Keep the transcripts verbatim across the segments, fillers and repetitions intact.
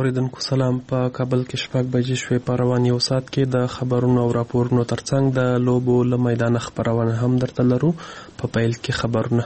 اوریدونکو سلام. په کابل کې شپږ بجې شوې. په روان یو ساعت کې د خبرونو او راپورونو ترڅنګ د لوبو له میدانه خپرونه هم درته لرو. په پیل کې خبرونه.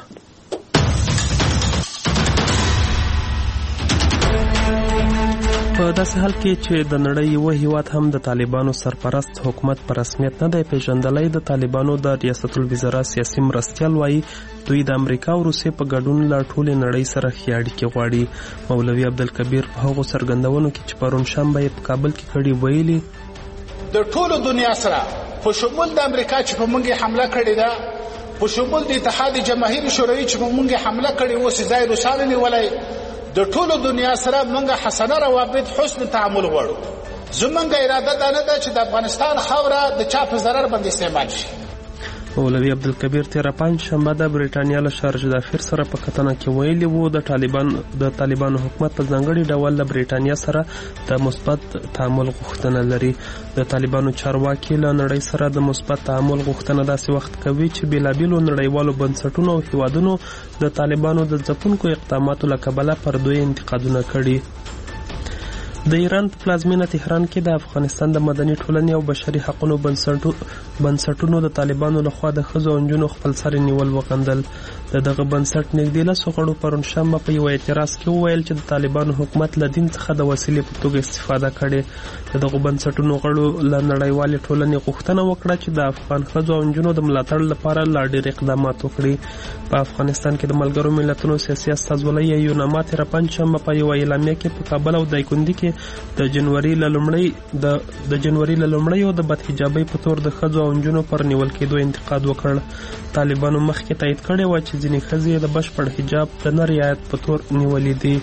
په داسې حال کې چې د نړۍ یو هیواد هم د طالبانو سرپرست حکومت په رسمیت نه دی پیژندلی، د طالبانو د ریاست الوزرا سیاسي مرستیال وایي دوی د امریکا او روسیې په ګډون له ټولې نړۍ سره ښې اړیکې غواړي. مولوي عبدالکبیر په هغو څرګندونو کې چې پرون شنبه یې په کابل کې کړي ویلي د ټولو دنیا سره په شمول د امریکا چې په موږ حمله کړې ده، په شمول د اتحاد جماهیر شوروي چې په موږ حمله کړې و، چې ځای روسانو نیولی، د ټولو دنیا سره موږ حسنه روابط حسن تعامل غواړو. زموږ اراده دا نه ده چې د افغانستان خاوره د چا په ضرر باندې استعمال شي. مولوي عبدالکبیر تېره پنج شنبه د برېټانیا له شارج دافیر سره په کتنه کې ویلي وو د طالبان د طالبانو حکومت په ځانګړي ډول له برېټانیا سره د مثبت تعامل غوښتنه لري. د طالبانو چارواکي له نړۍ سره د مثبت تعامل غوښتنه داسې وخت کوي چې بېلابېلو نړیوالو بنسټونو او هیوادونو د طالبانو د ځپونکو اقداماتو له کبله پر دوی انتقادونه کړي. د ایران په پلازمینه تهران کې د افغانستان د مدني ټولنې او بشري حقونو بنسټونو د طالبانو لخوا د ښځو او نجونو خپلسري نیول وغندل. د دغه بنسټ نږدې لسو غړو پرون شنبه په یو اعتراض کې وویل چې د طالبانو حکومت له دین څخه د وسیلې په توګه استفاده کړې. د دغو بنسټونو غړو له نړیوالې ټولنې غوښتنه وکړه چې د افغان ښځو او نجونو د ملاتړ لپاره لا ډېر اقدامات وکړي. په افغانستان کې د ملګرو ملتونو سیاسي استازولۍ یوناما تېره پنجشنبه په یوه اعلامیه کې په کابل او دایکنډي کې د جنوري له لومړۍ د د جنوري له لومړیو د بدحجابۍ په تور د ښځو او نجونو پر نیول کېدو انتقاد وکړ. طالبانو مخکې تایید کړې وه چې ځینې ښځې د بشپړ حجاب د نه رعایت په تور نیولې دي.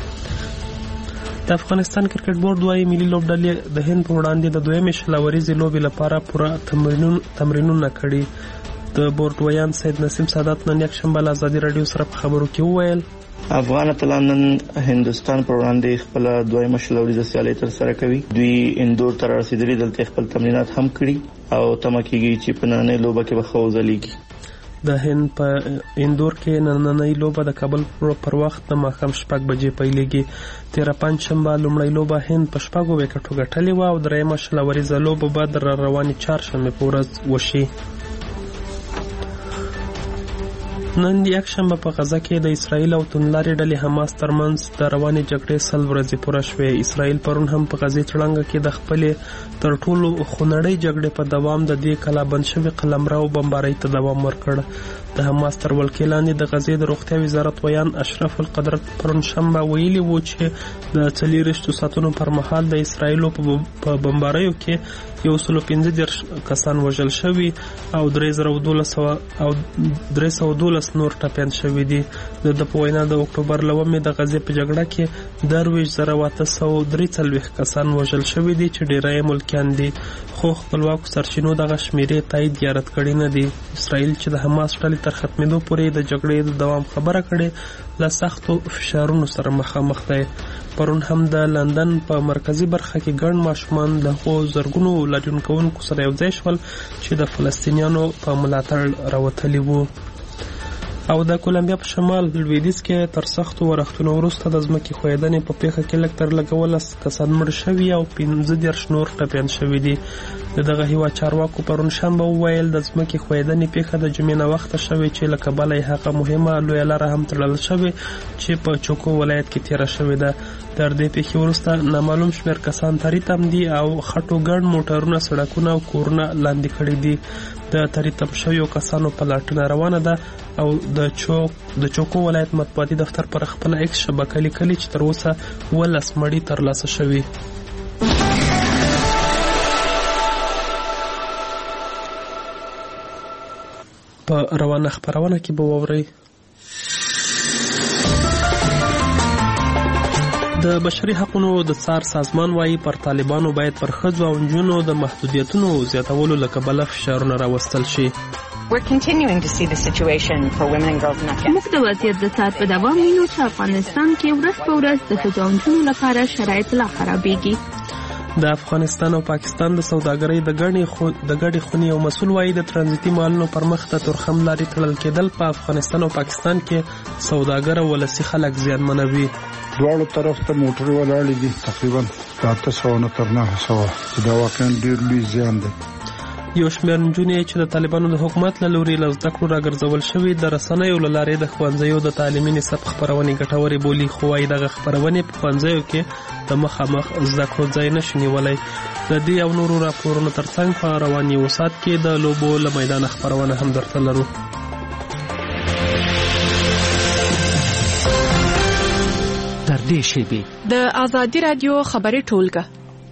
د افغانستان کرکټ بورډ وايي ملي لوبډلې د هند په وړاندې د دویمې شلوریزې لوبې لپاره پوره تمرینونه کړي. د بورډ ویان سید نسیم سادات نن یکشنبه له ازادي راډیو سره په خبرو کې وویل افغان اتلان نن هندوستان پر وړاندې خپل دویمه شلوریزه سیالي ترسره کوي. دوی اندور ته رسیدلي، دلته خپل تمرینات هم کړي او تمه کېږي چې په نننۍ لوبه کې به ښه وځلیږي. د هند په اندور کې نننۍ لوبه د کابل پر وخت د ماښام شپږ بجې پیلېږي. تېره پنجشنبه لومړۍ لوبه هند په شپږو ویکټو ګټلې وه او درېیمه شلوریزه لوبه به د راروانې چهارشنبې په ورځ وشي. نن یکشنبه په غزه کې د اسرائیل او توندلارې ډلې حماس ترمنځ د روانې جګړې سل ورځې پوره شوې. اسرائیل پرون هم په غزې تړنګه کې د خپلې تر ټولو خونړۍ جګړې په دوام د دې کلابند شوې قلمرو بمبارۍ ته دوام ورکړ. د حماس تر ولکې لاندې د غزې د روغتیا وزارت ویان اشرف القدرت پرون شنبه ویلي وو چې د څلېرویشتو ساعتونو پر مهال د اسرائیلو په بمباریو کې یو سلو پنځه دېرش کسان وژل شوي او درې سوه دولس نور ټپیان شوي دي. د ده په وینا د اکتوبر له اوومې د غزې په جګړه کې درویشت زره اته سوه درې څلوېښت کسان وژل شوي دي چې ډېری یې ملکیان دي، خو خپلواکو سرچینو دغه شمېرې تایید یا رد کړي نه دي. اسرائیل چې د حماس ډلې تر ختمېدو پورې د جګړې د دوام خبره کړې له سختو فشارونو سره مخامخ دی. پرون هم د لندن په مرکزي برخه کې ګڼ ماشومان له هغو زرګونو لاریون کوونکو سره یو ځای شول چې د فلسطینیانو په ملاتړ راوتلي وو. او د کولمبیا په شمال لویدیځ کې تر سختو ورښتونو وروسته د ځمکې ښویدنې په پیښه کې لږ تر لږه اوولس کسان مړه شوي او پنځه دېرش نور ټپیان شوي دي. د دغه هېواد چارواکو پرون شنبه وویل د ځمکې ښویدنې پیښه د جمعې ناوخته شوې چې له کبله یې هغه مهمه لویه لاره هم تړل شوې چې په چوکو ولایت کې تېره شوې ده. تر دې پیښې وروسته نامعلوم شمېر کسان تریتم دي او خټو ګڼ موټرونه، سړکونه او کورونه لاندې کړي دي. د تریتم شویو کسانو پلټنه روانه ده او د چوک د چوکو ولایت مطبوعاتي دفتر پر خپل ایکس شبکه لیکلي چې تر اوسه اوولس مړي ترلاسه شوي. په روانه خپرونه کې به واورئ د بشري حقونو د څار سازمان وايي پر طالبانو باید پر ښځو او نجونو د محدودیتونو زیاتولو له کبله فشارونه راوستل شي. موږ د وضعیت د څار په دوام وینو چې افغانستان کې ورځ په ورځ د ښځو او نجونو لپاره شرایط لا خرابېږي. د افغانستان او پاکستان د سوداګرۍ د ګڼې خو د ګډې خونې یو مسؤل وایي د ترانزیتي مالونو پر مخ د تورخم لارې تړل کېدل په افغانستان او پاکستان کې سوداګر او ولسي خلک زیانمنوي. دواړو طرف ته موټرې ولاړې دي، تقریبا اته سوه نه تر نهه سوه، چې دا واقعا ډېر لوی زیان دی. یو شمېر نجونې چې د طالبانو د حکومت له لوري له زده کړو راګرځول شوي د رسنیو له لارې د ښوونځیو د تعلیمي نصاب خپرونې ګټورې بولي، خو وايي دغه خپرونې په ښوونځیو کې د مخامخ زده کړو ځای نشي نیولی. د دې او نورو راپورونو ترڅنګ په روان یو ساعت کې د لوبو له میدانه خپرونه هم درته لرو. تر دې شیبې د ازادي رادیو خبري ټولګه.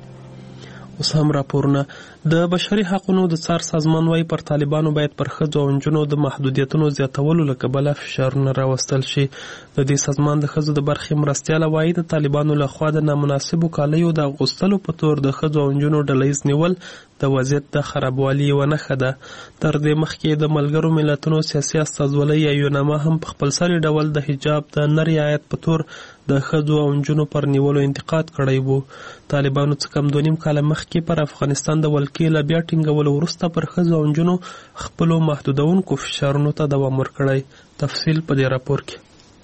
اوس هم راپورونه. د بشري حقوقو د څار سازمان وايي پر طالبانو باید پر ښځو او نجونو د محدودیتونو زیاتولو له کبله فشارونه راوستل شي. د دې سازمان د ښځو د برخې مرستیاله وايي د طالبانو لخوا د نامناسبو کالیو د اغوستلو په تور د ښځو او نجونو ډلهییز نیول د وضعیت د خرابوالي یوه نښه ده. تر دې مخکې د ملګرو ملتونو سیاسي استازولۍ یا یوناما هم په خپلسري ډول د حجاب د نه رعایت په تور د ښځو او نجونو پر نیولو انتقاد کړی و. طالبانو څه کم دوه نیم کاله مخکې پر افغانستان د ولکې له بیا ټینګولو وروسته پر ښځو او نجونو خپلو محدودونکو فشارونو ته دوام ورکړی. تفصیل په دې راپور کې.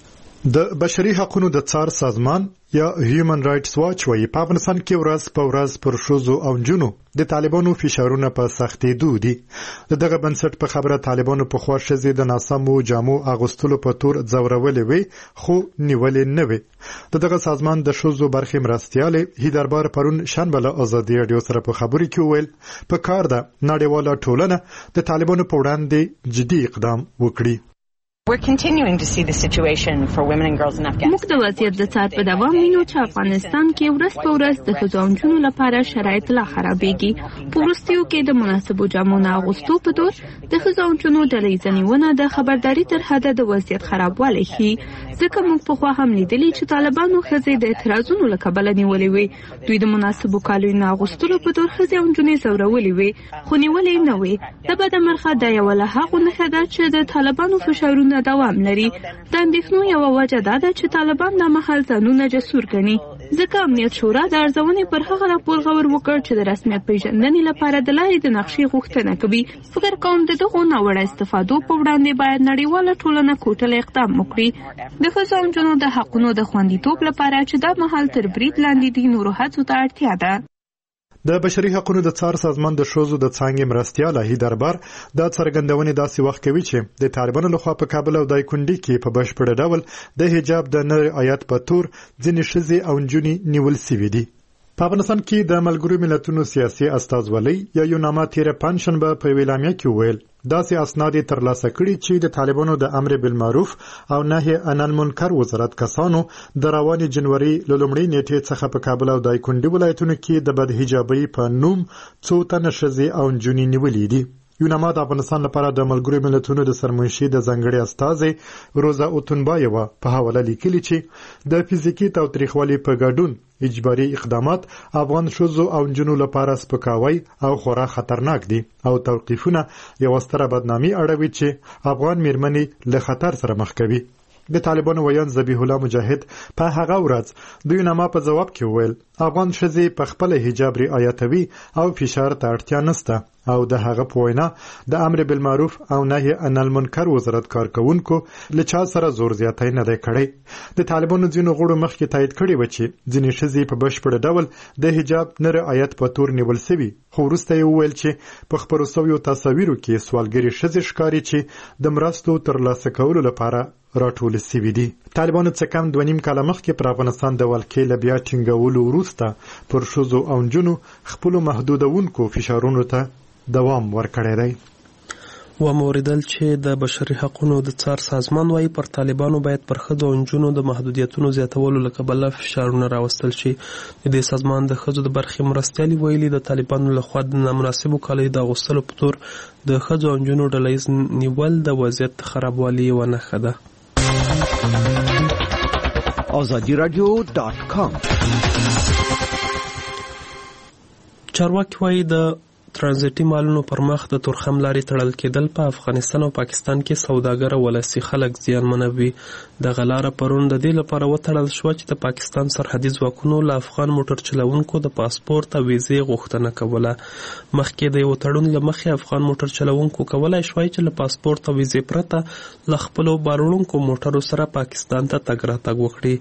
د بشري حقوقو د څار سازمان یا هیومن رائټس واچ وايي په افغانستان کې ورځ په ورځ پر ښځو او نجونو د طالبانو فشارونه په سختېدو دي. د دغه بنسټ په خبره طالبانو په خوا ښځې د ناسمو جامو اغوستلو په تور ځورولې وي، خو نیولې نه وي. د دغه سازمان د ښځو برخې مرستیالې هیدربار پرون شنبه له ازادي راډیو سره په خبرې کې وویل په کار ده نړیواله ټولنه د طالبانو په وړاندې جدي اقدام وکړي. We're continuing to see the situation for women and girls in Afghanistan. موږ د وضعیت د څار په دوام وینو چې افغانستان کې ورځ په ورځ د ښځو او نجونو لپاره شرایط لا خرابېږي. په وروستیو کې د مناسبو جامو نه اغوستو په تور د ښځو او نجونو ډلهییزه نیونه د خبرداري تر حده د وضعیت خرابوالی ښيي. ځکه موږ پخوا هم لیدلي چې طالبانو ښځې د اعتراضونو له کبله نیولې وې. دوی د مناسبو کالیو نه اغوستلو په تور ښځې او نجونې ځورولې وې، خو نیولې نه وې. د بده مرغه دا یوه له هغو نښه ده چې د طالبانو فشارونه دوام لري. د اندېښنو یوه وجه دا ده چې طالبان دا مهال ځانونه جسور ګڼي. ځکه امنیت شورا د ارزونې پر هغه راپور غور وکړ چې د رسمیت پیژندنې لپاره د لارې د نقشې غوښتنه کوي. فکر کوم د دغو ناوړه استفادو په وړاندې باید نړیواله ټولنه کوټله اقدام وکړي. د ښځو او نجونو د حقونو د خوندیتوب لپاره چې دا مهال تر برید لاندې دي نورو هڅو ته اړتیا ده. د بشري حقوقو د څار سازمان د ښځو د څانګې مرستیاله هیدربار دا څرګندونې داسې وخت کوي چې د طالبانو لخوا په کابل او دایکنډي کې په بشپړ ډول د حجاب د نه رعایت په تور ځینې ښځې او نجونې نیول سوي دي. په افغانستان کې د ملګرو ملتونو سیاسي استازولۍ یا یوناما تیره پنجشنبه په اعلامیه کې وویل داسې اسناد ترلاسه کړي چې د طالبانو د امر بالمعروف او نهي عن المنکر وزارت کسانو د روانې جنوري له لومړۍ نیټې څخه په کابل او دایکنډي ولایتونو کې د بدحجابۍ په نوم څو تنه ښځې او نجونې نیولې دي. یوناما د افغانستان لپاره د ملګرو ملتونو د سرمنشي د ځانګړي استازي روزا اوتونبایوا په حواله لیکلي چې د فزیکي تاوتریخوالي په ګډون اجباري اقدامات افغان ښځو او نجونو لپاره سپکاوی او خورا خطرناک دي او توقیفونه یو ستره بدنامي اړوي چې افغان میرمنې له خطر سره مخ کوي. د طالبانو ویان ذبیح الله مجاهد په هغه ورځ د یوناما په جواب کې وویل افغان ښځې په خپل حجاب رعایتوي او فشار ته اړتیا نشته او د هغه په وینا د امر بالمعروف او نهي عن المنکر وزارت کارکونکو له چا سره زور زیاتی نه دی کړی. د طالبانو ځینو غړو مخکې تایید کړی و چې ځینې ښځې په بشپړ ډول د حجاب نه رعایت په تور نیول سوي، خو وروسته یې وویل چې په خپرو سویو تصاویرو کې سوالګرې ښځې ښکاري چې د مرستو ترلاسه کولو لپاره راټول سوي دي. طالبانو څه کم دوه نیم کاله مخکې پر افغانستان د ولکې له بیا ټینګولو وروسته پر ښځو او نجونو خپلو محدودونکو فشارونو ته دوام ورکړی دی. و موریدل چې د بشري حقوقو د څار سازمان وايي پر طالبانو باید پر ښځو او نجونو د محدودیتونو زیاتولو له کبله فشارونه راوستل شي. د دې سازمان د ښځو د برخې مرستیالې ویلي د طالبانو لخوا د نامناسبو کالیو د اغوستلو په تور د ښځو او نجونو ډلهییز نیول د وضعیت خرابوالي یوه نښه ده. ازادي رادیو ډاټ کام. چارواکي وايي د ترانزیتي مالونو پر مخ د تورخم لارې تړل کېدل په افغانستان او پاکستان کې سوداګر او ولسي خلک زیانمنوي. دغه لاره پرون د دې لپاره وتړل شوه چې د پاکستان سرحدي ځواکونو له افغان موټر چلوونکو د پاسپورت او ویزې غوښتنه کوله. مخکې د یو تړون له مخې افغان موټر چلوونکو کولای شوای چې له پاسپورت او ویزې پرته له خپلو بار وړونکو موټرو سره پاکستان ته تګ راتګ وکړي.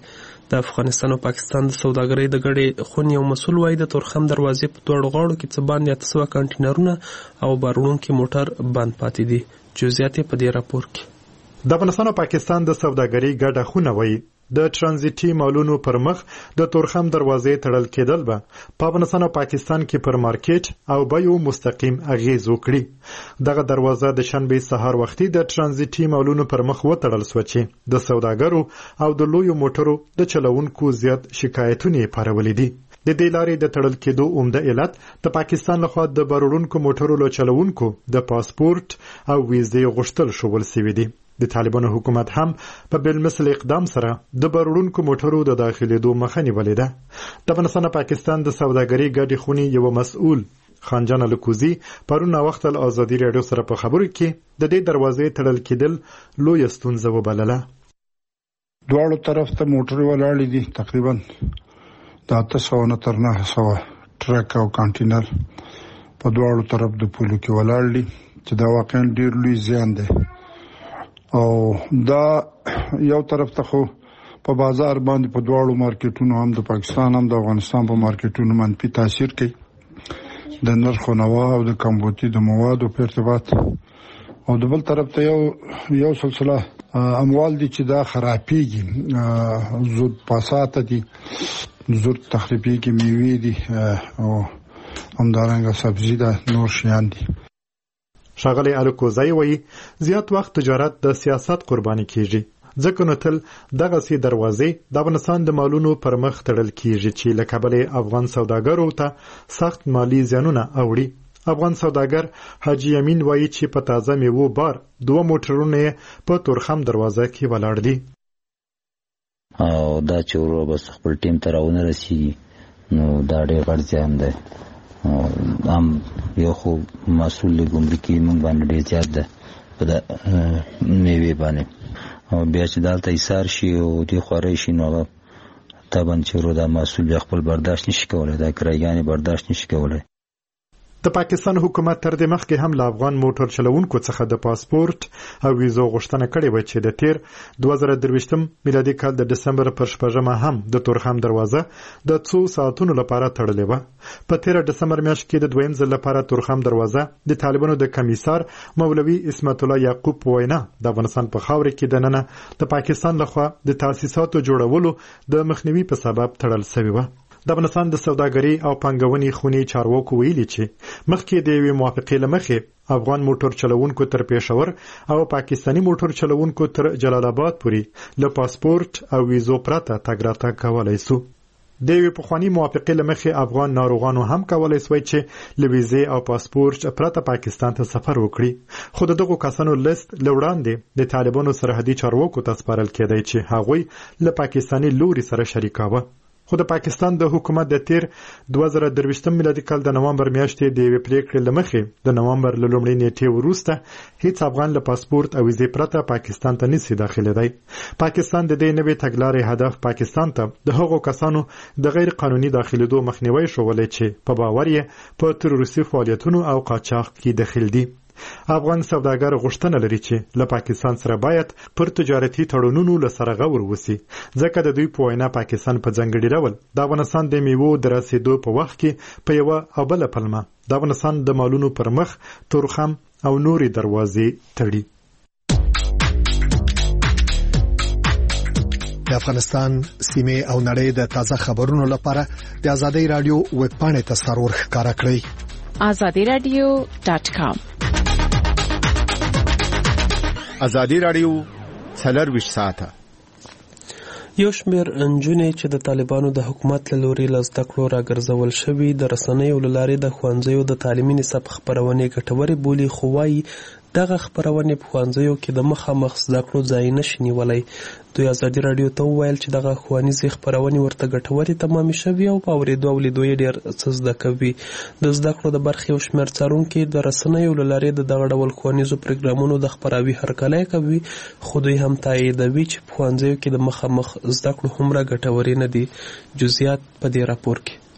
د افغانستان او پاکستان د سوداګرۍ د ګډې خونې یو مسؤل وایي د تورخم دروازې په دواړو غاړو کې څه باندې اته سوه کنټینرونه او بار موټر بند پاتې دي. جزئیات په دې راپور کې. د افغانستان او پاکستان د سوداګرۍ ګډه خونه وایي د ترانزیتي مالونو پر مخ د تورخم دروازې تړل کېدل به په افغانستان او پاکستان کې پر مارکیټ او بیو مستقیم اغیز وکړي. دغه دروازه د شنبې سهار وختي د ترانزیتي مالونو پر مخ وتړل شوه چې د سوداګرو او د لویو موټرو د چلوونکو زیات شکایتونه یې پارولي دي. د دې لارې د تړل کېدو عمده علت د پاکستان لخوا د بارونکو موټرو له چلوونکو د پاسپورت او ویزې غوښتل شول سوي دي. د طالبانو حکومت هم په بلمثل اقدام سره د بارونکو موټرو د داخلېدو مخه نیولې ده. د افغانستان او پاکستان د سوداګرۍ ګډې خونې یو مسؤل خانجان الکوزي پرون وخت ال ازادي رادیو سره په خبرو کې د دې دروازې تړل کېدل لوی ستونزه وبلله. دواړو طرف ته موټر ولاړې دي، تقریبا د اته سوه نه تر نهه سوه ټرک او کانټینر په دواړو طرف د پولو کې ولاړ دي چې دا واقعا ډیر لوی زیان دی. او دا یو طرف ته خو په بازار باندې په دواړو مارکیټونو هم د پاکستان هم د افغانستان په مارکیټونو منفي تاثیر کوي د نرخ نوا او د کمبودي د موادو په ارتباط. او د بل طرف ته یو یو سلسله اموال دي چې دا خرابېږي، زود پاسات دي، زود تخریبېږي، میوې دي او همدارنګه سبزي ده، نور شیان دي. ښاغلی الکوزی وایي زیات وخت تجارت د سیاست قرباني کیږي، ځکه نو تل دغسې دروازې د افغانستان د مالونو پر مخ تړل کیږي چې له کبله افغان سوداګرو ته سخت مالی زیانونه اوړي. افغان سوداګر حاجي یمین وایي چې په تازه میوو بار دوه موټرونه په تورخم دروازه کې ولاړ دي. او دا چې ورو بس خپل ټیم ته راونه رسېږي نو دا ډېر غټ زیان دی. هم یو خو مسؤل د ګمرکي موږ باندې ډېر زیات ده په د میوې باندې، او بیا چې دلته ایثار شي او دې خواری شي نو هغه طبعا چې ورو دا مسؤل بیا خپل برداشت نشي کولی، دا کرایګانې برداشت نشي کولی. د پاکستان حکومت تر دې مخکې هم له افغان موټر چلوونکو څخه د پاسپورت او ویزو غوښتنه کړې وه چې د تیر دوه زره درویشتم میلادي کال د ډسمبر پر شپږمه هم د تورخم دروازه د څو ساعتونو لپاره تړلې وه. په تیره ډسمبر میاشت کې د دویم ځل لپاره تورخم دروازه د طالبانو د کمیسار مولوي اسمت الله یعقوب په وینا د افغانستان په خاوره کې دننه د پاکستان لخوا د تاسیساتو جوړولو د مخنیوي په سبب تړل شوې وه. د افغانستان د سوداګرۍ او پانګونې خونې چارواکو ویلي چې مخکې د یوې موافقې له مخې افغان موټر چلوونکو تر پېښور او پاکستاني موټر چلوونکو تر جلال آباد پورې له پاسپورت او ویزو پرته تګ راتګ کولی سو. د یوې پخواني موافقې له مخې افغان ناروغانو هم کولی سوی چې له ویزې او پاسپورت پرته پاکستان ته سفر وکړي، خو د دغو کسانو لیست له وړاندې د طالبانو سرحدي چارواکو ته سپارل کېدی چې هغوی له پاکستاني لوري سره شریکاوه. خو د پاکستان د حکومت د تیر دوه زره درویشتم میلادي کال د نومبر میاشتې د یوې پریکړې له مخې د نومبر له لومړۍ نیټې وروسته هیڅ افغان له پاسپورت او ویزې پرته پاکستان ته نشي داخلېدی. پاکستان د دې نوې تګلارې هدف پاکستان ته د هغو کسانو د غیر قانوني داخلېدو مخنیوی شولی چې په باور یې په تروریستي فعالیتونو او قاچاق کې دخیل دي. افغان سوداګر غوښتنه لري چې له پاکستان سره باید پر تجارتي تړونونو له سره غور وسی، ځکه د دوی په وینا پاکستان په ځانګړي ډول د افغانستان د میوو د رسیدو په وخت کې په یوه او بله پلمه د افغانستان د مالونو پر مخ تورخم او نورې دروازې تړي. د افغانستان سیمه او نړۍ د تازه خبرونو لپاره د ازادي رادیو ویب پاڼې ته سرور ښکارا کړئ azadi radio dot com. ازادي رادیو څلرویشت ساعته. یو شمېر نجونې چې د طالبانو د حکومت له لوري له زده کړو راګرځول شوي د رسنیو له لارې د ښوونځیو د تعلیمي نصاب خپرونې ګټورې بولي، خو وایي دغه خپرونې په ښوونځیو کې د مخامخ زده کړو ځای نشي نیولی. دوی ازادي راډیو ته وویل چې دغه ښوونیزې خپرونې ورته ګټورې تمامې شوي او په اورېدو او لیدو یې ډېر څه زده کوي. د زده کړو د برخې یو شمېر څارونکي د رسنیو له لارې د دغه ډول ښوونیزو پروګرامونو د خپراوي هرکلی کوي، خو دوی هم تاییدوي چې په ښوونځیو کې د مخامخ زده کړو هومره ګټورې نه دي. جزئیات په دې راپور کې.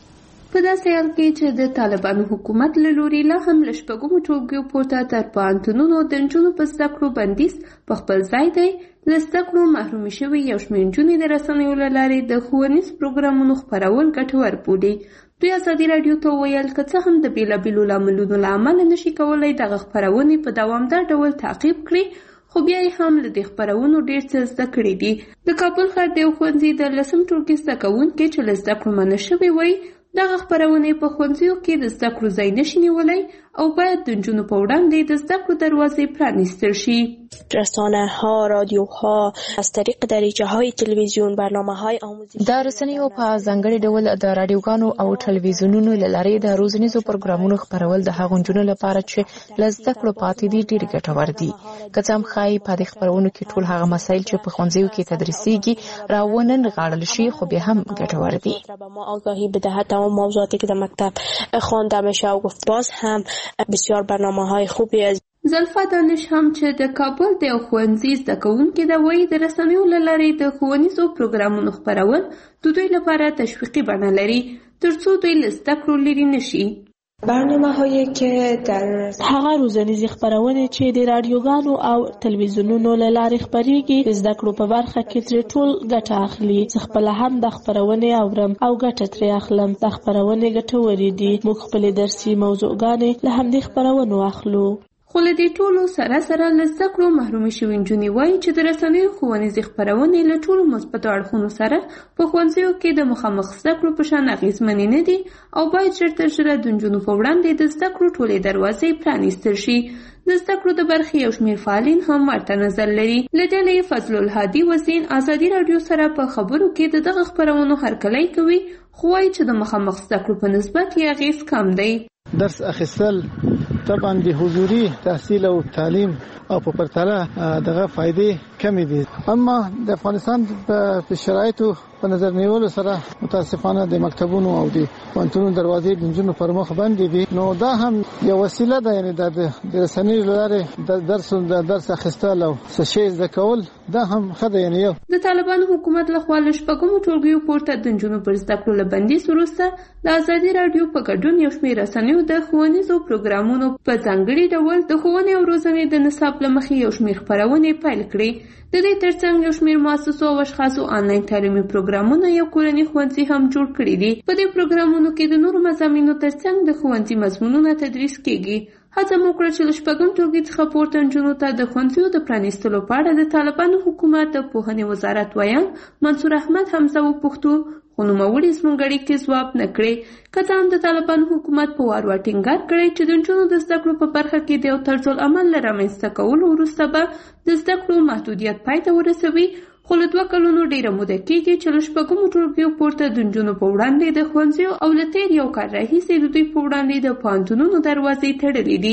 په داسې حال کې چې د طالبانو حکومت له لوري لا هم له شپږمو ټولګیو پورته تر پوهنتونونو د نجونو په زده کړو بندیز په خپل ځای دی، له زده کړو محرومې شوې یو شمېر نجونې د رسنیو له لارې د ښوونیز پروګرامونو خپرول ګټور بولي. دوی ازادي راډیو ته وویل که څه هم د بېلابېلو لاملونو له امله نشي کولی دغه خپرونې په دوامدار ډول تعقیب کړي، خو بیا یې هم له دې خپرونو ډېر څه زده کړي دي. د کابل ښار د یو ښوونځي د لسم ټولګي زده کوونکي چې له زده کړو منع شوې وی دغه خپرونې په ښوونځیو کې د زده کړو ځای نشي نیولی او باید د نجونو په وړاندې د زده کړو دروازې پرانیستل شي. رسانه ها، رادیو ها، از طریق دریچه های تلویزیون برنامه های آموزشی د رسنیو په ځانګړي ډول د رادیوګانو او ټلویزیونونو له لارې د روزنیزو پروګرامونو خپرول د هغو نجونو لپاره چې له زده کړو پاتې دي ډېر ګټور دي. که څه هم ښایي په دې خپرونو کې ټول هغه مسایل چې په ښوونځیو کې تدریسیږي راونه نغاړل شي، خو بیا هم ګټور دي. آگاهی بدهد تمام موضوعاتی که در مکتب خوانده میشه و گفت باز هم بسیار برنامه‌های خوبی است. زلفا دانش هم چې د کابل د یو ښوونځي زده کوونکې ده وایي د رسنیو له لارې د ښوونیزو پروګرامونو خپرول د دوی لپاره تشویقي بڼه لري تر څو دوی له زده کړو لرې نشي. برنامه هایی که در هغه روزنیزې خپرونې چې د رادیوګانو او تلویزیونونو له لارې خپریږي د زده کړو په برخه کې ترې ټول ګټه اخلي. زه خپله هم د خپرونې اورم او ګټه ترې اخلم. د خپرونې ګټورې دي. موږ خپلې درسي موضوعګانې له همدې خپرونو اخلو. خو له دې ټولو سره سره له زده کړو محرومې شوې نجونې وایي چې د رسنیو ښوونیزې خپرونې له ټولو مثبتو اړخونو سره په ښوونځیو کې د مخامخ زده کړو په شان اغېزمنې نه دي او باید ژر تر ژره د نجونو په وړاندې د زده کړو ټولې دروازې پرانیستل شي. د زده کړو د برخې یو شمېر فعالین هم ورته نظر لري. له ډلې فضل الهادي وزین ازادي راډیو سره په خبرو کې د دغه خپرونو هرکلی کوي، خو وایي چې د مخامخ زده کړو په نسبت یې اغېز کم دی. درس اخیستل طبعا د حضوري تحصیل او تعلیم او په پرتله دغه فائدې کمې دي، اما د افغانستان په شرایطو په نظر نیولو سره متاسفانه د مکتبونو او د پوهنتونونو دروازې د نجونو پر مخ بندې دي. نو دا هم یو وسیله ده، یعنې د رسنیو له لارې د درس د درس اخیستل او څه شی زده کول دا هم ښه ده. یعنې یو د طالبانو حکومت لخوا له شپږمو ټولګیو پورته د نجونو پر زده کړو له بندیز وروسته د ازادي راډیو په ګډون یو شمېر رسنیو د ښوونیزو پروګرامونو په ځانګړي ډول د ښوونې او روزنې د نصاب له مخې یو شمېر خپرونې پیل کړې. د دې ترڅنګ یو شمېر مؤسسو او اشخاصو آنلاین تعلیمي پروګرامونه یو کورني ښوونځي هم جوړ کړي دي. په دې پروګرامونو کې د نورو مضامینو ترڅنګ د ښوونځي مضمونونه تدریس کېږي. هڅه مو کړه چې له شپږم ټولګي څخه پورته نجونو ته د ښوونځیو د پرانیستلو په اړه د طالبانو حکومت د پوهنې وزارت ویان منصور احمد حمزه وپوښتو، خو نوموړي زموږ اړیکې ځواب نه کړې. که څه هم د طالبانو حکومت په وار وار ټینګار کړی چې د نجونو د زده کړو په برخه کې د یو طرزالعمل له رامنځته کولو وروسته به د زده کړو محدودیت پای ته ورسوي، خو له دوه کلونو ډېره موده کېږي چې له شپږمو ټولګیو پورته د نجونو په وړاندې د ښوونځیو او له تېر یو کال راهیسې د دوی په وړاندې د پوهنتونونو دروازې تړلې دي.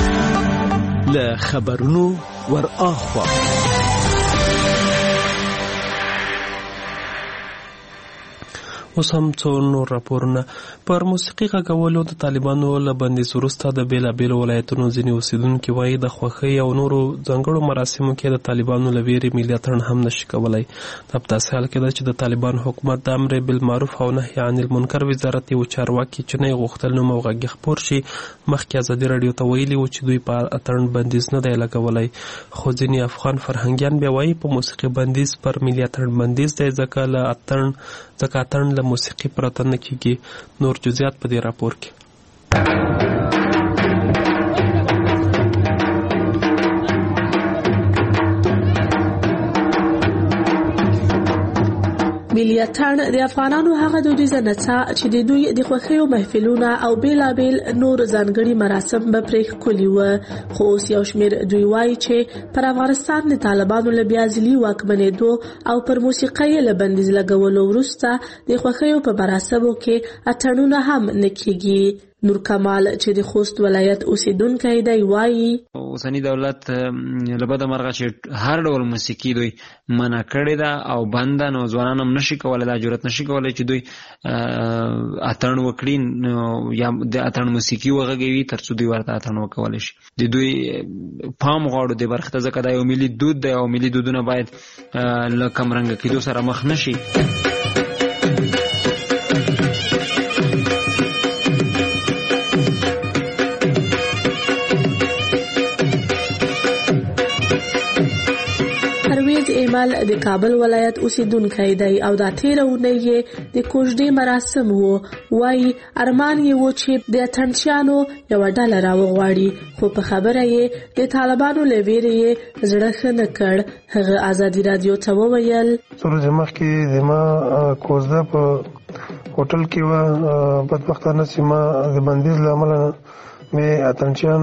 له خبرونو ور اخوا اوس هم څو نور راپورونه. پر موسیقي غږولو د طالبانو له بندیز وروسته د بېلابېلو ولایتونو ځینې اوسېدونکي وایي د خوښۍ او نورو ځانګړو مراسمو کې د طالبانو له ویرې ملي اتڼ هم نشي کولی. دا په داسې حال کې ده چې د طالبانو حکومت د امر بالمعروف او نهي عن المنکر وزارت یو چارواکي چې نه یې غوښتل نوم او غږ خپور شي مخکې ازادي راډیو ته ویلي و چې دوی په اتڼ بندیز نه دی لګولی، خو ځینې افغان فرهنګیان بیا وایي په موسیقي بندیز پر ملي اتڼ بندیز دی ځکه له اتڼ ځکه اتڼ له موسیقي پرته نه کېږي. نور جزئیات په دې راپور کې. ملي اتڼ د افغانانو هغه دودیزه نڅا چې د دوی د خوښیو محفلونه او بیلابیل نور ځانګړي مراسم به پرې ښکلي وه، خو اوس یو شمېر دوی وایي چې پر افغانستان د طالبانو له بیا ځلي واکمنېدو او پر موسیقۍ له بندیز لګولو وروسته د خوښیو په مراسمو کې اتڼونه هم نه کېږي. نور کمال چې د خوست ولایت اوسیدونکی دی وایي اوسنی دولت له بده مرغه چې هر ډول موسیقي دوی منع کړې ده او بند ده، نو ځوانان هم نشي کولی، دا جرأت نشي کولی چې دوی اتڼ وکړي یا د اتڼ موسیقي وغږوي تر څو دوی ورته اتڼ وکولی شي. د دوی پام غواړو دې برخې ته ځکه دا یو ملي دود دی او ملي دودونه باید له کمرنګه کېدو سره مخ نشي. ایمل د کابل ولایت اوسیدونکی دی او دا تیره اونۍ یې د کوژدې مراسم وو. وایي ارمان یې و چې د اتڼچیانو یوه ډله راوغواړي، خو په خبره یې د طالبانو له ویرې یې زړه ښه نه کړ. هغه ازادي راډیو ته وویل څو ورځې مخکې زما کوژده په هوټل کې وه. بدبختانه چې ما د بندیز له امله مې اتڼچیان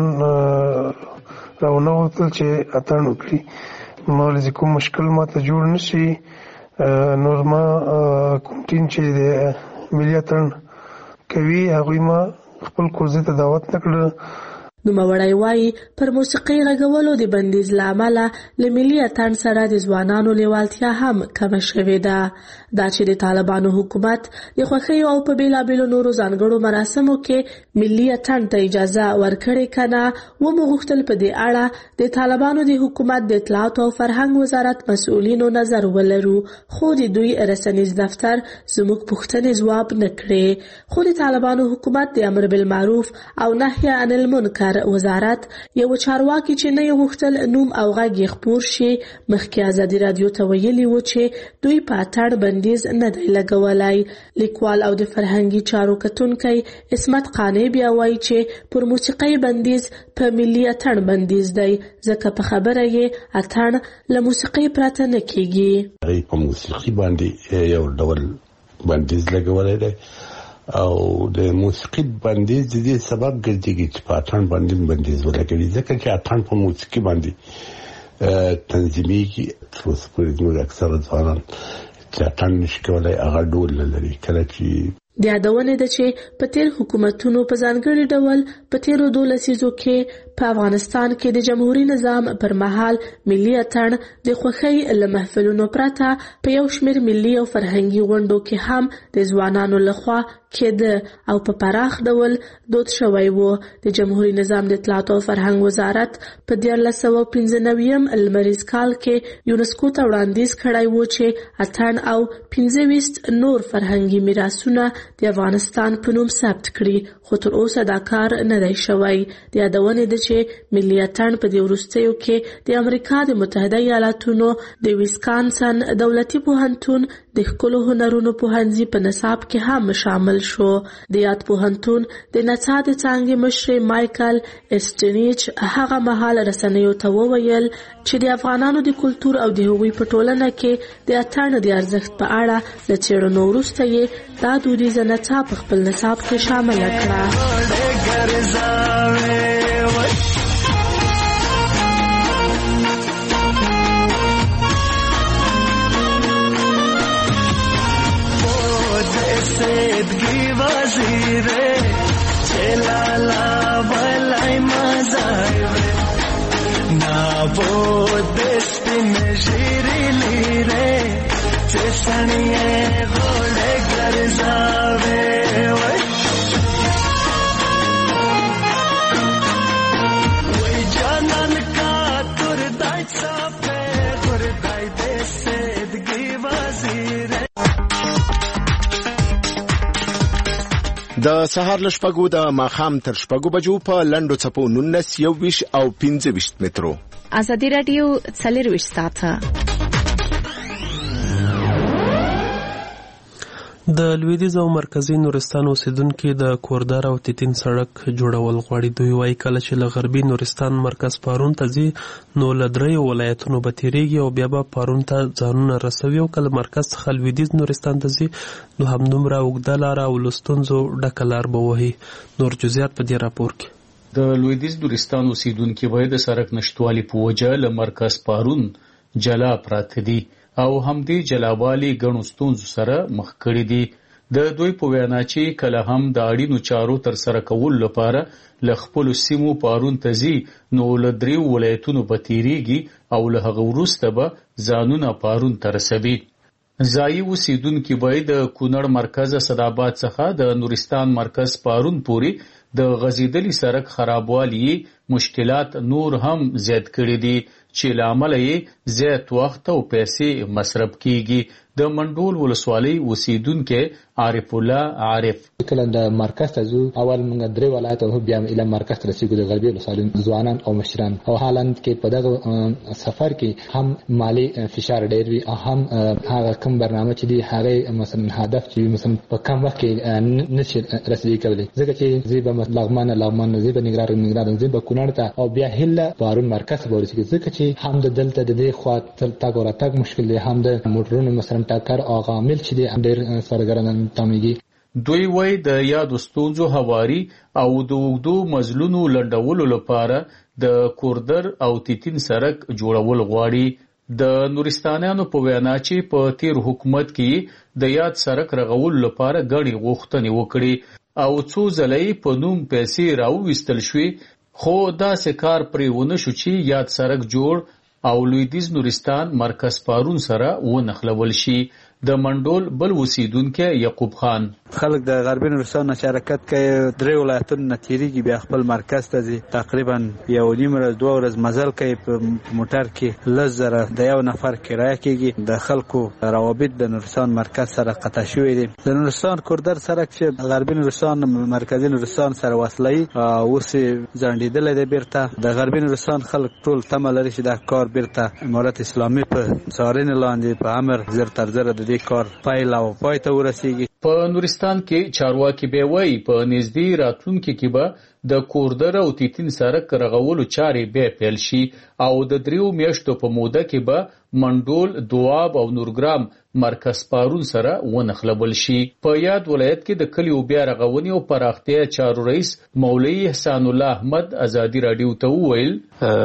راونه غوښتل چې اتڼ وکړي. ما ولې کوم مشکل ماته جوړ نه شي، نور ما کوم ټیم چې د ملي اتڼ کوي هغوی ما خپل کوژدې ته دعوت نه کړه. نوموړی وایي پر موسیقۍ غږولو د بندیز له امله له ملي اتڼ سره د ځوانانو لیوالتیا هم کمه شوې ده. دا چې د طالبانو حکومت د خوښیو او په بېلابېلو نورو ځانګړو مراسمو کې ملي اتڼ ته اجازه ورکړې که نه، ومو غوښتل په دې اړه د طالبانو د حکومت د اطلاعاتو او فرهنګ وزارت مسؤلینو نظر ولرو، خو د دوی رسنیز دفتر زموږ پوښتنې ځواب نه کړې. خو د طالبانو حکومت د امر بالمعروف او نهی عن المنکر وزارت یو چارواکي چې نه یې غوښتل نوم او غږ یې خپور شي، مخکې ازادي راډیو ته ویلي و چې دوی په اتڼ بندیز نه دی لګولی. لیکوال او د فرهنګي چارو کتونکی عصمت قانع بیا وایي چې پر موسیقۍ بندیز په ملي اتڼ بندیز دی، ځکه په خبره یې اتڼ له موسیقۍ پرته نه کیږي. په موسیقي باندې یو ډول بندیز لګولی دی او د موسیقي بندیز د دې سبب ګرځي چې په اتڼ باندې بندیز ولګوي، ځکه چې اتڼ په موسیقي باندې تنظیمېږي. تر اوسه پورې زموږ اکثره ځوانان چې اتڼ نشي کولی هغه ډول نه لري. کله چې د یادونې ده چې په تیر حکومتونو په ځانګړي ډول په تیرو دوه لسیزو کې په افغانستان کې د جمهوریت نظام پر مهال ملي اتڼ د خوښۍ له محفلونو پرته په یو شمېر ملي او فرهنګي غونډو کې هم د ځوانانو لخوا کېده او په پراخ ډول دود شوی و. د جمهوریت نظام د اطلاعاتو او فرهنګ وزارت په دیارلس سوه پنځه نویم لمریز کال کې یونسکو ته وړاندیز کړی و چې اتڼ او پنځه ویشت نور فرهنګي میراثونه د افغانستان په نوم ثبت کړي، خو تر اوسه دا کار نه دی شوی. د یادونې ده چې ملي اتڼ په دې وروستیو کې د امریکا د متحده ایالاتونو د ویسکانسن دولتي پوهنتون د ښکلو هنرونو پوهنځي په نصاب کې هم شامل شو. د یاد پوهنتون د نڅا د څانګې مشر مایکل اسټنیچ هغه مهال رسنیو ته وویل چې د افغانانو د کلتور او د هغوی په ټولنه کې د اتڼ د ارزښت په اړه له څېړنو وروسته یې دا دودیزه نڅا په خپل نصاب کې شامله کړه. سیدگی وزیره چلالا بلای مزایره نابود دستین شیری لیره چسنیه غوله گرزاوه وی جانان کا تردائی صافه تردائی ده سیدگی وزیره. د سهار له شپږو د ماښام تر شپږو بجو په لنډو څپو نولس یوویشت او پنځه ویشت مترو. ازادي راډیو څلرویشت ساعته د لویدیځ او مرکزي نورستان اوسیدونکي د کوردار او تیتین سړک جوړول غواړي. دوی وایي کله چې له غربي نورستان مرکز پارون ته ځي نو له دریو ولایتونو به تیریږي او بیا به پارون ته ځانونه رسوي، او کله مرکز څخه لویدیځ نورستان ته ځي نو همدومره اوږده لاره او له ستونزو ډکه لار به وهي. نور جزئیات په دې راپور کې. د لویدیځ نورستان اوسیدونکي باید د سړک نشټوالي په وجه له مرکز پارون جلا پراته دي او همدې جلاوالي ګڼو ستونزو سره مخ کړي دي. د دوی په وینا چې کله هم د اړینو چارو تر سره کولو لپاره له خپلو سیمو پارون ته ځي نو له دریو ولایتونو به تیریږي او له هغه وروسته به ځانونه پارون ته رسوي. ځایي اوسیدونکي باید د کونړ مرکز اسداباد څخه د نورستان مرکز پارون پورې د غزیدلی سړک خرابوالی مشکلات نور هم زیات کړي دي چې لامل یې زیات وخت او پیسې مصرف کیږي. د منډول ولسوالۍ اوسیدونکو عارف الله عارف کله د مرکز ته ځو اول موږ درې ولایت او بیا اله مرکز ته رسیدو د غربي ولسوالۍ ځوانان او مشران او حالند کې په دغه سفر کې هم مالی فشار ډېر وي او هم هغه کوم برنامه چې دی هغه مثلا هدف چې مثلا په کم وخت کې نشي رسیدي کولای ځکه چې زیبه لغمان لغمان زیبه نګران نګران زیبه کونړ ته او بیا هله بارون مرکز ورسیږي ځکه چې هم د دلته د دې خوا تل تاګ او راتګ مشکل دی هم د موټرونو مثلا ټاکر او عامل چې دی ډېر سرګران تامېږي. دوی وای د یاد ستونزو هواري او د وګدو مزلونو لنډولو لپاره د کوردر او تیتین سړک جوړول غواړي. د نورستانیانو په وینا چې په تیر حکومت کې د یاد سړک رغول لپاره غړي غوښتنې وکړي او څو ځلې په نوم پیسې راوویستل شوې خو دا سکار پرې ونه شو چې یاد سړک جوړ او لویدیز نورستان مرکز پارون سره ونخلول شي. د منډول بل اوسیدونکو یعقوب خان خلک د غربي نورستان نه حرکت کوي درې ولایتونو نه تیریږي بیا خپل مرکز ته ځي تقریبا یو نیم ورځ دوه ورځ مزل کوي په موټر کې لږ زره د یو نفر کرایه کېږي. د خلکو روابط د نورستان مرکز سره قطع شوی دي. د نورستان کوردر سړک چې غربي نورستان مرکزي نورستان سره وصلوي اوس ځنډېدلی دی. بیرته د غربي نورستان خلک ټول تمه لري چې دا کار بیرته امارت اسلامي په څارنې لاندې په امر زر تر زره د دې کار پایله او پای ته ورسیږي. په نورستان کې چارواکي به وایي په نږدې راتلونکي کې به د کوردر او تیتین سړک رغولو چارې به پیل شي او د دریو میاشتو په موده کې به منډول دواب او نورګرام مرکز پارون سره ونخلبل شي. په یاد ولایت کې د کلیو بیا رغونې او پراختیا چارو رئیس مولوی احسان الله احمد ازادي رادیو ته وویل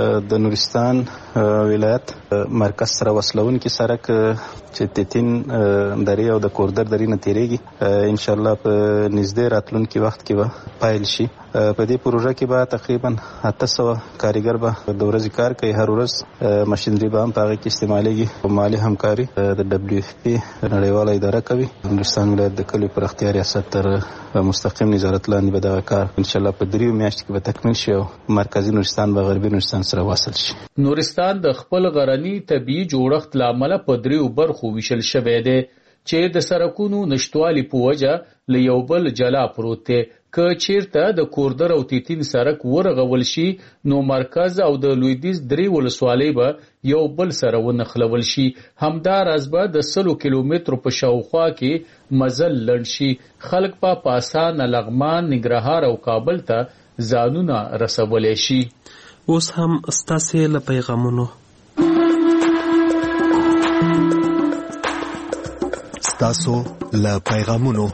د نورستان ولایت مرکز سره وصلونکي سړک چې تیتین درې او د کوردر درې نه تیریږي ان شاء الله په نږدې راتلونکي وخت کې به پایل شي. په دې پروژه کې به تقریبا اته سوه کارګر به د ورځې کار کوي. هر ورځ ماشینري به هم په هغه کې استعمالیږي او مالي همکاري د دبلیو اف پی نړیواله اداره کوي. نورستان ولایت د کلیو پراختیا ریاست تر مستقیم نظارت لاندې به دغه کار ان شاء الله په دریو میاشتو کې به تکمیل شي او مرکزی نورستان به غربي نورستان سره واصل شي. نورستان د خپل غرنی طبيعي جوړښت لامل په دریو برخو ویشل شوی دی چې د سړکونو نشټوالي په وجه له یو بل جلا پروت دی. که چیرته د کوردر او تیتین سړک ورغول شي نو مرکز او د لویدیز درې ولسوالۍ به یو بل سره ونخلول شي. همداراز به د سلو کیلومترو په شاوخوا کې مزل لنډ شي. خلک په پاسان لغمان ننګرهار او کابل ته ځانونه رسولی شي. اوس هم ستاسې له پیغامونو ستاسو له پیغامونو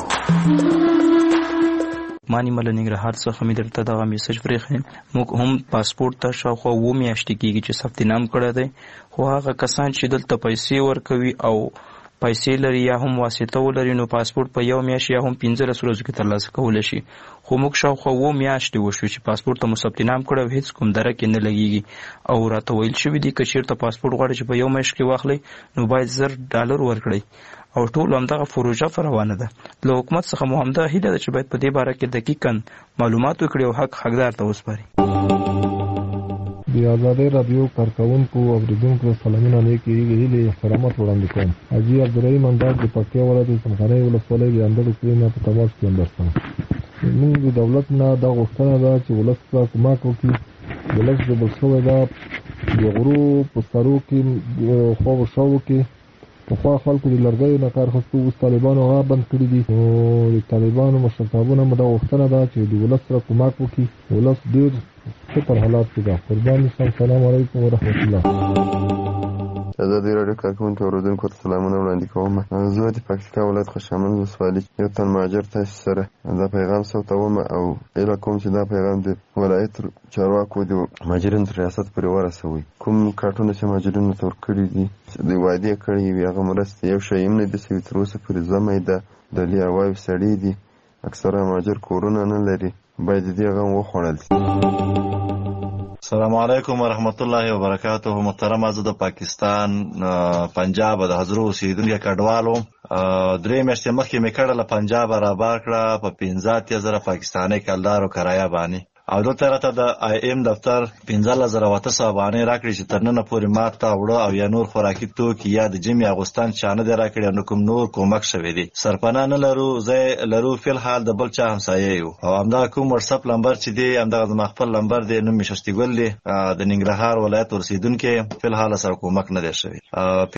مانی مله ننګرهار څخه مې درته دغه میسج پرېښی. موږ هم پاسپورټ ته شاوخوا اووه میاشتې کېږي چې ثبت نام کړی دی خو هغه کسان چې دلته پیسې ورکوي او پیسې لري یا هم واسطه ولري نو پاسپورټ په یو میاشت یا هم پنځلس ورځو کې ترلاسه کولی شي. خو موږ شاوخوا اووه میاشتې وشو چې پاسپورټ ته مو ثبت نام کړی او هېڅ کوم دره کې نه لګېږي او راته ویل شوي دي که چېرته پاسپورټ غواړئ چې په یو میاشت کې واخلئ نو باید زر ډالر ورکړئ او ټول همدغه پروژه په روانه ده. له حکومت څخه مو همدا هیله ده چې باید په دې باره کې دقیقاً معلومات وکړي او حق حقدار ته وسپاري. د آزادۍ راډیو کارکوونکو او اورېدونکو سلامونه نیکې هیلې احترامات وړاندې کوم. حاجي عبدالرحیم انداز د پکتیا ولایت څمکنۍ ولسوالۍ د اندړو کلي نه په تماس کې همدرستم. موږ د دولت نه دا غوښتنه ده چې ولس ته کمک وکړي. ولس ډوبل شوی ده د غرو په سرو کې خوا و شاو کې پخوا خلکو د لرګیو نه کار اخیستو اوس طالبانو هغه بند کړي دي. نو د طالبانو مشرتابونه مو دا غوښتنه ده چې د ولس سره کمک وکړي. ولس ډېر خطر حالات کې ده. قربان شم. سلام علیکم ورحمت الله. ازادي راډیو کارکوونکو اورېدونکو ته سلامونه وړاندې کوم. زه د پکتیکا ولایت خوشامند ولسوالۍ یو تن مهاجر تاسو سره دا پیغام ثبتوم او هیله کوم چې دا پیغام د ولایت چارواکو د مهاجرینو تر ریاست پورې ورسوي. کوم کارټونه چې مهاجرینو ته ورکړي دي د وعدې کړي وي هغه مرستې یو شی هم نه دي سوي تر اوسه پورې. زمی ده ډلې ارواوې سړي دي اکثره مهاجر کورونه نه لري باید دې هغه هم وخوړل شي. السلام علیکم ورحمت الله وبرکاته. محترم زه د پاکستان پنجاب د حضرو اوسیدونکي کډوالو درې میاشتې مخکې مې کډه له پنجاب را بار کړه په پنځه اتیا زره پاکستاني کلدارو کرایه باندې او دلته راته د آی ایم دفتر پنځلس زره او اته سوه افغانۍ راکړې چې تر ننه پورې ما ته اوړه او یا نور خوراکي توکي یا د ژمي اغوستن چا نه دی راکړی نه کوم نور کومک شوی دی. سرپناه نه لرو، ځای لرو فی الحال د بل چا همسایه یو او همدغه کوم وټساپ نمبر چې دی همدغه زما خپل نمبر دی. نوم مې ششتي ګل دی د ننګرهار ولایت اوسېدونکی. فی الحال سره کومک نه دی شوی.